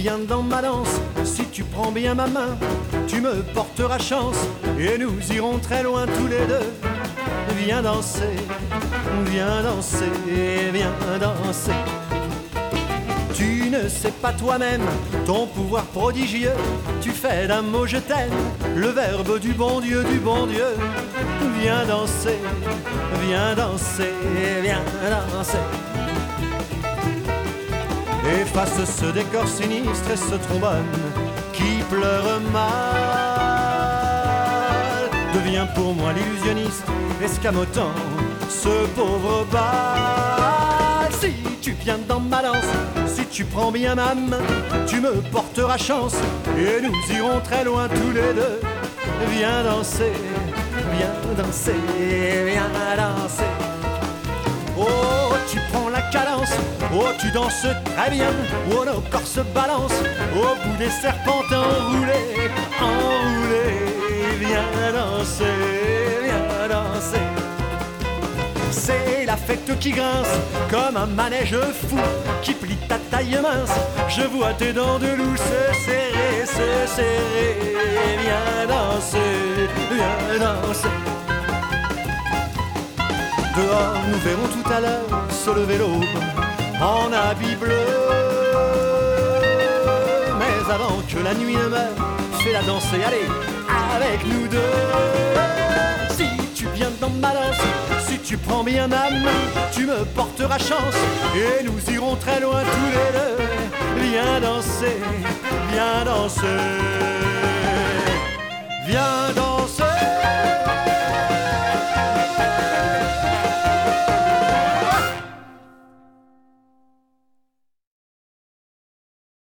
viens dans ma danse, si tu prends bien ma main, tu me porteras chance et nous irons très loin tous les deux. Viens danser, viens danser, viens danser. Tu ne sais pas toi-même ton pouvoir prodigieux. Tu fais d'un mot je t'aime le verbe du bon Dieu, du bon Dieu. Viens danser, viens danser, viens danser. Efface ce décor sinistre et ce trombone qui pleure mal. Deviens pour moi l'illusionniste, escamotant ce pauvre bal. Si tu viens dans ma danse, si tu prends bien ma main, tu me porteras chance et nous irons très loin tous les deux. Viens danser, viens danser, viens danser. Oh, tu prends la cadence, oh, tu danses très bien, oh, nos corps se balancent au bout des serpentins enroulés, enroulés. Viens danser, viens danser. C'est la fête qui grince comme un manège fou qui plie ta taille mince. Je vois tes dents de loup se serrer, se serrer. Viens danser, viens danser. Dehors, nous verrons tout à l'heure se lever l'aube en habit bleu. Mais avant que la nuit ne meure, fais-la danser, allez, avec nous deux. Si tu viens dans ma danse, si tu prends bien ma main, tu me porteras chance et nous irons très loin tous les deux. Viens danser, viens danser, viens danser.